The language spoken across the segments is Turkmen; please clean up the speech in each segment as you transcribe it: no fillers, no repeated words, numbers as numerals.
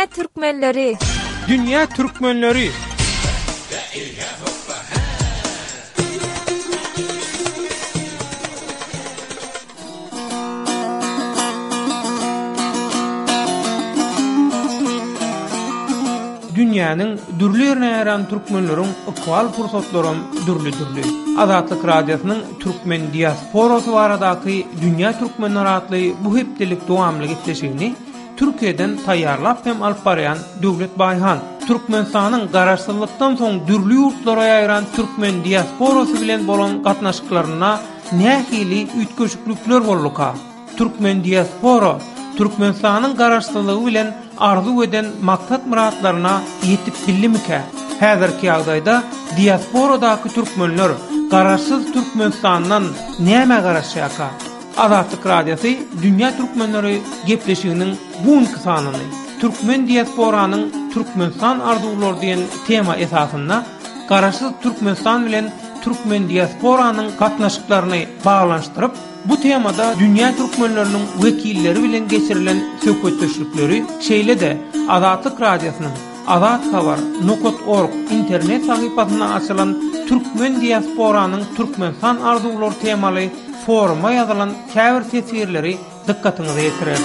Türkmenleri. Dünya Türkmenleri. Dünýäniň dürli ýerine ýaran türkmenleriň ykbal fursatlaryň dürli. Azatlyk radiosynyň türkmen diasporasy baradaky Dünýä Türkmenleri adly bu hepdelik dowamly gitleşigini Türkiýeden taýýarlap hem alyp barýan Döwlet Baýhan Türkmenistanyň garaşsızlykdan soň dürli ýurtlara ýaran türkmen diasporasy bilen bolan gatnaşyklaryna nähili ütköşüklükler bolluka. Türkmen diaspora Türkmenistanyň garaşsızlygy bilen arzu eden maksat muratlaryna ýetip bildimike? Häzirki ýagdaýda diasporadaky türkmenler garaşsyz Türkmenistanyň näme garaşýaka? Azatlyk radiosy Dünýä Türkmenleri gepleşiginiň buňky sanyny Türkmen diasporanyň Türkmenistan arzuwlary diýen tema esasynda garaşsyz Türkmenistan bilen Türkmen diasporanyň gatnaşyklaryny baglanşdyryp bu temada Dünýä Türkmenleriniň wekilleri bilen geçirilen söhbetleşikleri şeýle de Azatlyk radiosynyň Azat Habar .org internet sahypasyna açylan Türkmen diasporanyň Türkmenistan arzuwlary temaly foruma ýazylan käbir tesirleri dikkatyňyzy ýetirer.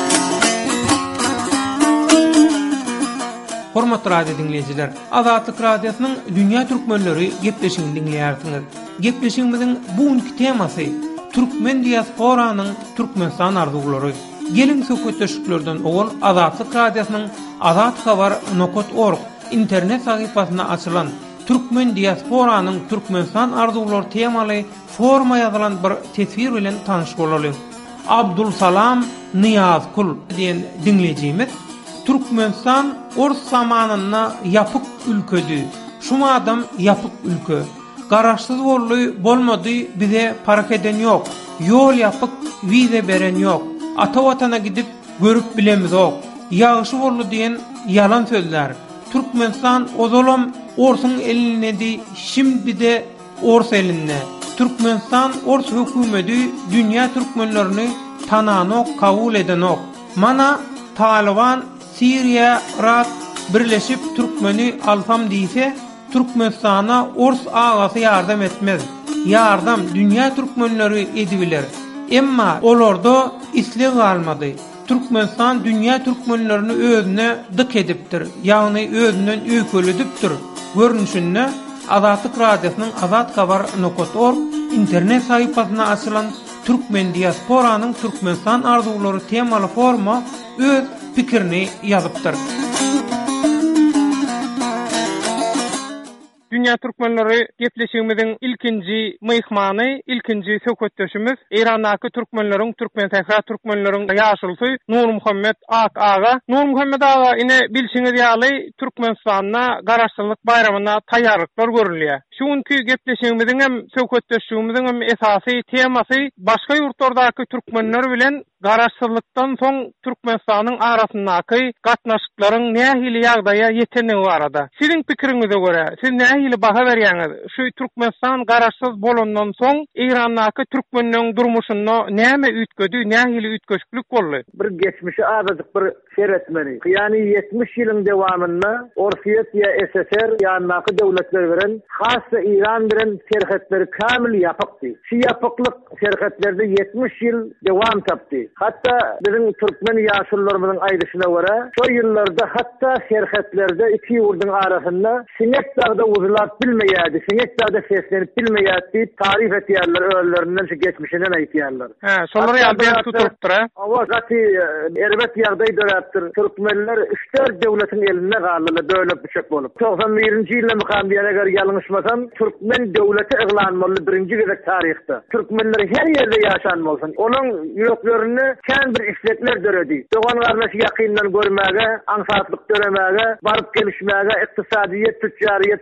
Hormatly radio dinleýijiler, Azatlyk radiosynyň Dünýä Türkmenleri gepleşigini dinleýärsiňiz. Gepleşigimiziň buňky temasy Türkmen diasporanyň Türkmenistan arzuwlary. Gelin söhbetleşiklerden ol Azatlyk radiosynyň Azat Habar .org internet sahypasyna açylan Türkmen diasporanyň Türkmenistan arzuwlary temaly foruma ýazylan bir tesir bilen tanyş bolalım. Abdulsalam Niyazkul diýen dinleýijimiz Türkmenistan ors zamanyna ýapyk ülkedi. Şuma adam ýapyk ülke. Garaşsyz bolmady bize parak eden ýok. Ýol ýapyk, wize beren ýok. Ata watana gidip görüp bilemiz ok. Ýagyşy boldy diýen ýalan sözler. Türkmenistan ozolam orsun elinedi, şimdi de ors eline. Türkmenistan ors hökümeti Dünýä Türkmenlerini tananok, kabul edenok. Mana Taliban, Siriya, Irak birleşip Türkmeni alsam diýse, Türkmenistana ors agasy ýardam etmez. Ýardam Dünýä Türkmenleri edibiler. Emma olarda isleg almady. Türkmenistan Dünýä Türkmenlerini özüne dık edipdir. Ýagny özünden öýkeledipdir. Görnüşinde Azatlyk radiosynyň Azat Habar .org internet sahypasyna açylan Türkmen diasporanyň Türkmenistan arzuwlary temaly forma öz pikirini ýazypdyr. Dünýä Türkmenleri gepleşigimiziň ilkinji myhmany, ilkinji söhbetdeşimiz Iranaky türkmenleriň, Türkmen tähra türkmenleriň ýaşulsy Nur Muhammed Aga. Nur Muhammed Aga ine bilşiňiz ýaly Türkmenistanyna garaşsyzlyk bayramyna taýýarlyklar görülýär. Şuňky gepleşigimiziň hem söhbetdeşigimiziň hem esasy temasy başga ýurtlardaky türkmenler bilen garaşsyzlykdan soň Türkmenistanyň arasyndaky gatnaşyklaryň nähili ýagdaýa ýetenigi barada. Siziň pikiriňize görä, siz nähili baha berýäňiz? Şu Türkmenistan garaşsyz bolandan soň Iranaky türkmenleriň durmuşyna näme ütgedi, nähili ütköşklik boldy? Bir geçmişi azadyk bir seretmeni. Ýani 70 ýylyň dowamynda Orsiýet ýa SSR ýanynaky döwletler bilen hassa İran bilen serhetleri kamil ýapykdy. Şu ýapyklyk serhetlerde 70 ýyl dowam tapdy. Hatta bizim Türkmen ýaşullarymyzyň aýdyşyna görä, şo ýyllarda hatta serhetlerde iki ýurdun arasynda sinek dagda uzulap bilmeýärdi, sinek dagda seslenip bilmeýärdi, tarif etýärler öýlerinden şu geçmişinden aýtýarlar. Şolar ýa tutupdyr. Awa gaty erbet ýagdaý döräpdir. Türkmenler 3-4 döwletiň elinde galdylar, döwlet biçek bolup. 91-nji ýylda mykam diýene göre ýalňyşmasam, Türkmen döwleti eglanmaly birinji gezek taryhda. Türkmenler her ýerde ýaşan bolsun. Onuň ýüreklerini kän bir isletler döredi. Dogan garnaşy ýakyndan görmäge, aňsatlyk döremäge, baryp gelişmäge, ykdysadyýet, tüccaryet gurmaga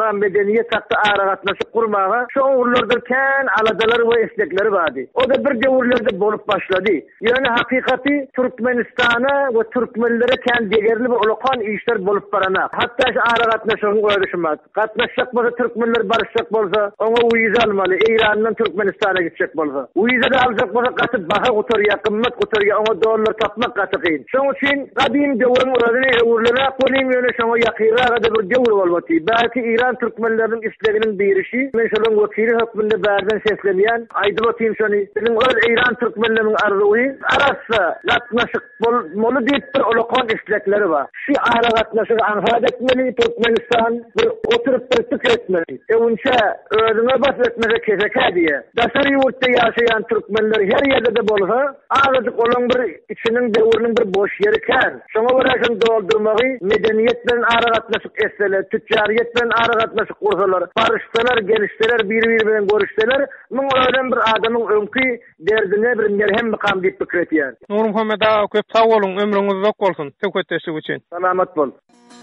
kurmağa, medeniyet hakkı aragatnaşık kurmağa şu uğurlardarken aladalar ve esnekleri vardı. O da bir devurlarda bolup başladı. Yani hakikati Türkmenistan'a ve Türkmenlere kendi değerli ve ulukan işler bolup barana. Hatta aragatnaşıkın koyuşmaz. Katnaşacak bolsa Türkmenler barışacak bolsa ona uyuz almalı. İran'dan Türkmenistan'a gidecek bolsa. Uyuz da alacak bolsa katıp baha kuturuya, kımmet kuturuya, ona dolar tapmak katıkıyın. Şunun için kadim devurun uğradığını uğurlana kolayım yöne şuna yakira kadar bir devur olmadı. Belki İran Türkmenlerinin işlerinin birişi, men şunun vakili hükmünde berden seslemeyen, aydı batayım şunu. Benim öz İran Türkmenlerinin arzuyu arası katnaşık molu deyip bir ulukan işlekleri var. Şu aragatnaşık anfad etmeli, Türkmenistan bir oturup tırtık etmeli. Önce özüne bas etmese keseke diye. Dasar yurtta yaşayan Türkmenler her yerde de bolsa, ağzıcık olan bir içinin devurunun bir boş yeriken, şuna uğraşın doldurmağı, medeniyetle aragatnaşık etseler, tüccariyetle aragatnaşık kursalar, barışsalar, gelişseler, birbirinden görüşseler, bunun öyle bir adamın önkü derdine bir merhem mıkam deyip bikretiyen. Nur Muhammed ağa köp sağ olun, ömrüňiz uzak bolsun. Töketdeşik üçin. Salamat bol.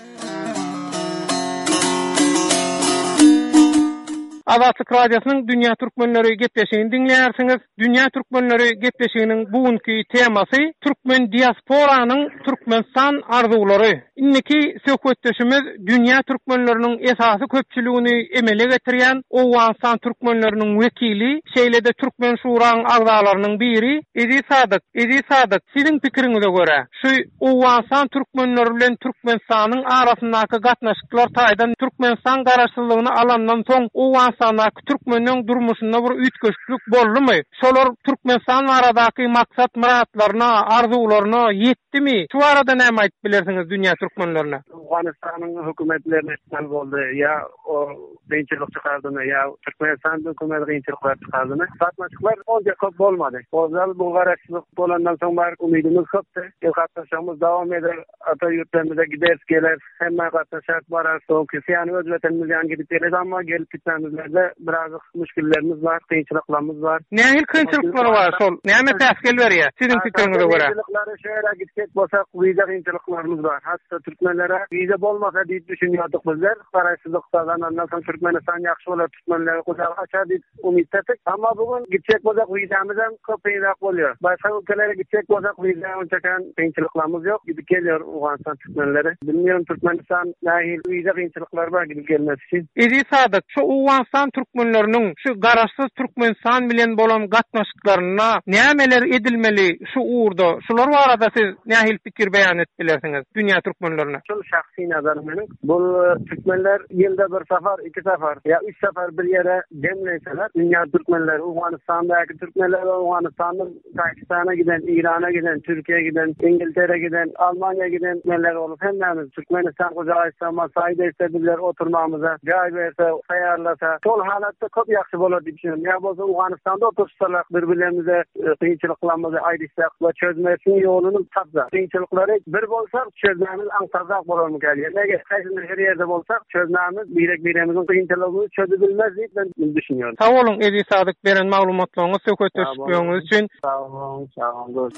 Azatlyk Radiosynyň Dünya Türkmenleri gepleşigini dinleýärsiňiz. Dünya Türkmenleri gepleşiginiň bugünkü temasy Türkmen diasporanyň Türkmenistan arzulary. Inniki söhbetdeşimiz Dünya Türkmenleriniň esasy köpçüligini emele getirýän Owganistan Türkmenleriniň wekili, şeýlede Türkmen Şurasynyň agzalarynyň biri Edi Sadyk. Edi Sadyk, siziň pikiriňize görä, şu Owganistan Türkmenleri bilen Türkmenistanyň arasyndaky gatnaşyklar taýdan Türkmenistan garaşsyzlygyny alandan soň Owganistandaky Türkmenliň durmuşynda bir ütköşlük boldumy? Şolar Türkmenistan aradaky maksat muratlaryna, arzularyna yetdimi? Şu arada näme aýdyp bilersiňiz dünýä türkmenlerine? Afganistanyň hökümetlerine istan boldy, ya o beýçilik çykardyny, ya Türkmenistan hökümeti beýçilikler çykardyny. Satmaçyklar onca köp bolmady. Ozal bu garaşsyzlyk bolandan soň bar umydymyz köpdi. Gatnaşmamyz dowam eder, ata ýurtlarymyza gideriz geler, hemme gatnaşak barar. Soňky ýany öz wetenimiz ýany gidip geler, amma gelip gitmemizde biraz müşkillerimiz var, kynçylyklarymız var. Näme kynçylyklar var şol? Näme täsgil berýär? Siziň pikiriňize görä? Kynçylyklary şeýle gitsek bolsa, wiza kynçylyklarymız var. Hatda türkmenlere wiza bolmasa diýip düşünýärdik bizler. Garaşsyzlykdan ondan soň Türkmenistan ýaxşy bolar, türkmenlere gudagy açar diýip umyt etdik. Amma bugün gitsek bolsa wizamyz hem köpeýrak bolýar. Başga ülkelere gitsek bolsa wiza onçakan kynçylyklarymız ýok. Gidip gelýär Owganistan türkmenleri. Bilmiyorum Türkmenistan nähil wiza kynçylyklar bar gidip gelmesi için. Edi Sadyk, şu Owganistan türkmenleriniň şu garaşsyz Türkmenistan bilen bolan gatnaşyklaryna nämeler edilmeli şu uğurda? Şular barada siz nähil pikir beýan etip bilersiňiz dünýä türkmenlerine? Şol şahsy nazarym meniň. Bu türkmenler ýylda bir safar, iki safar ya üç safar bir ýere demleýseler, dünýä türkmenleri, Owganistandaky türkmenler, Owganistanyň Pakistana giden, Irana giden, Türkiýe giden, İngiltere giden, Almanya giden neler olup hemmemiz Türkmenistan gudaýsa, masaýda istediler oturmamyza, jaý berse, taýýarlasa, şol halatda köp ýaxşy bolar diýip düşünýär. Ya bolsa Owganistanda otursalar, bir-birlerimize kynçylyklarymyzy aýdyrsak we çözmesiň ýoluny tapsak, kynçylyklary bir bolsa çözmemiz aňsazak bolarmy gelýär. Eger haýsy her ýerde bolsak, çözmemiz birek-biremiziň kynçylygyny çözebilmez diýip ben düşünýärm. Sag bolun Edi Sadyk beren maglumatlaryňyz, söhbetdeşikligiňiz üçin. Sag olun.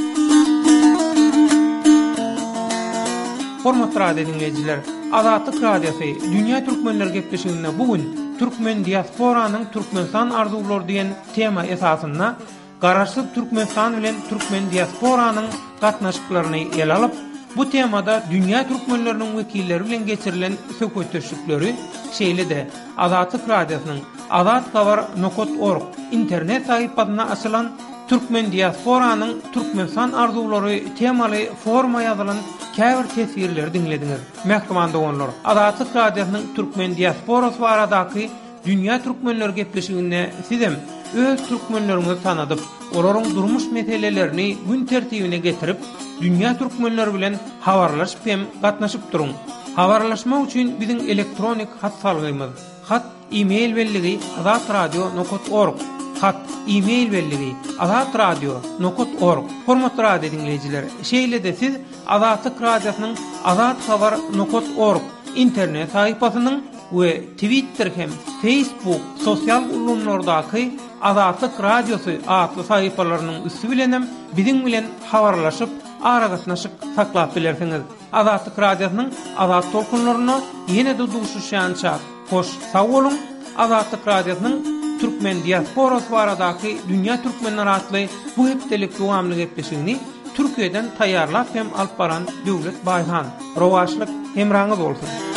Hormatly radio dinleyijiler, Azatlyk Radiosu Dünya Türkmenleri gepleşiginde bugün Türkmen diasporanyň Türkmenistan arzulary diýen tema esasynda garaşsyz Türkmenistan bilen Türkmen diasporanyň gatnaşyklaryny ele alyp, bu temada Dünya Türkmenleriniň wekilleri bilen geçirilen söhbetdeşikleri şeýle-de Azatlyk Radiosynyň azathabar.org internet sahypasyna açylan Türkmen diasporanyň Türkmenistan arzulary temaly forma ýazylan käbir tesirleri dinlediňiz. Mähkemanda onlar Azatlyk Radiosynyň Türkmen diasporasy baradaky Dünya Türkmenleri gepleşiginde sizem öz türkmenlerinizi tanadyp, olaryň durmuş meselelerini gün tertibine getirip, Dünya Türkmenleri bilen habarlaşyp hem gatnaşyp duruň. Habarlaşmak üçin biziň elektronik hat salgymyz. Hat e-mail belligi azatradio.org. Hat e-mail belligi azatradio.org. Hormatly radio dinleyijiler, şeýle-de siz Azatlyk Radiosynyň azathabar.org internet sahypasynyň we Twitter hem Facebook sosial ulgamlardaky Azatlyk Radiosu adly sahypalarynyň üstü bilenem biziň bilen habarlaşyp, aragatnaşyp saklap bilersiňiz. Azatlyk Radiosynyň azat tolkunlaryna ýene-de duşuşýança Hoş, sağ bolun. Azatlyk Radiosynyň Türkmen diasporasy baradaky dünýä türkmenleri atly bu hepdelik dowamly gepleşigini Türkiýeden taýýarlap hem alyp baran Döwlet Baýhan. Rowaşlyk hemraňyz bolsun.